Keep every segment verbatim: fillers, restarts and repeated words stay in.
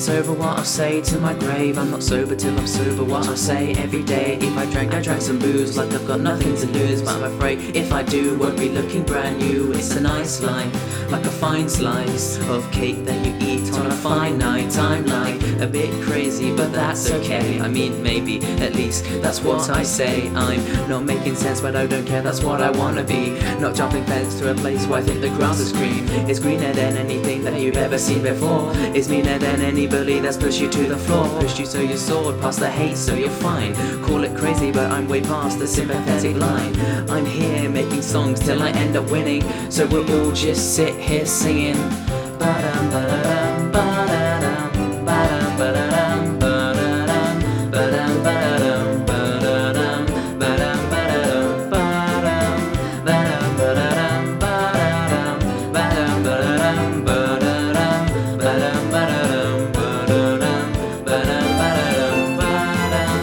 it's over, what I'll say to my grave. I'm not sober till I'm sober, what I'll say every day. If I drank, I drank some booze, like I've got nothing to lose. But I'm afraid if I do, won't be looking brand new. It's a nice line, like a fine slice of cake that you eat on a fine night. I'm like a bit crazy, but that's okay. I mean, maybe, at least that's what I say. I'm not making sense, but I don't care, that's what I wanna be. Not jumping fence to a place where I think the grass is green. It's greener than anything that you've ever seen before. It's meaner than any bully that's pushed you to the floor. Pushed you so you soared past the hate, so you're fine. Call it crazy, but I'm way past the sympathetic line. I'm here making songs till I end up winning, so we'll all just sit here singing. Ba-dum, ba-da-dum, ba-da-dum, ba-dum, ba-da-dum, ba-da-dum, ba-dum, ba-da-dum, ba-da-dum, ba-dum, ba-da-dum, ba-dum, ba-dum, ba-da-dum, ba-da-dum, ba-dum, ba-da-dum, ba-da-dum, ba-dum, ba-da-dum, ba-dum, ba-dum, ba-dum, ba-dum.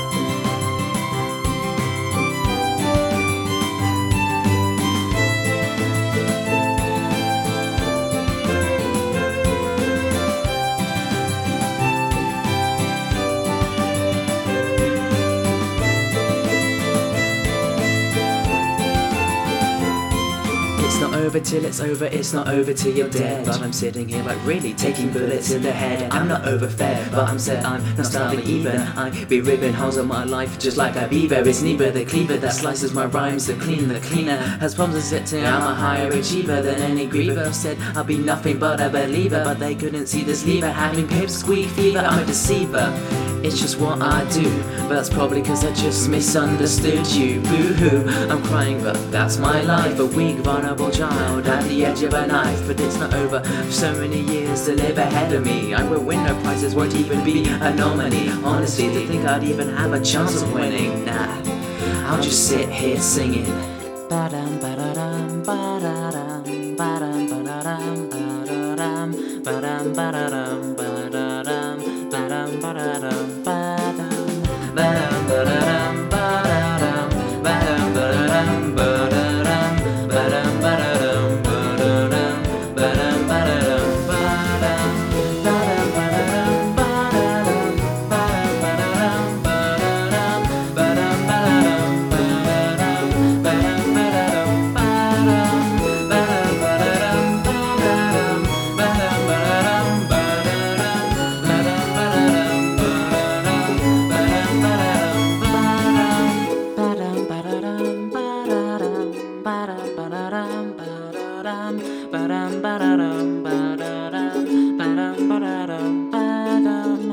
It's not over till it's over, it's not over till you're dead. But I'm sitting here like really taking bullets in the head. I'm not overfed, but I'm set, I'm not starving even. I be ripping holes in my life just like a beaver. It's neither the cleaver that slices my rhymes, the clean, the cleaner has problems accepting I'm a higher achiever than any griever. Said I'll be nothing but a believer, but they couldn't see this lever. Having pip squeak fever, I'm a deceiver. It's just what I do, but that's probably cause I just misunderstood you. Boo-hoo, I'm crying, but that's my life. A weak, vulnerable child at the edge of a knife. But it's not over, so many years to live ahead of me. I won't win, no prizes, won't even be a nominee. Honestly, to think I'd even have a chance of winning, nah, I'll just sit here singing. Ba-dum, ba-da-dum, ba-da-dum, ba-dum, ba-da-dum, ba-da-dum, ba-dum, ba-da-dum, ba-da-dum, ba-dum, ba-da-dum, ba.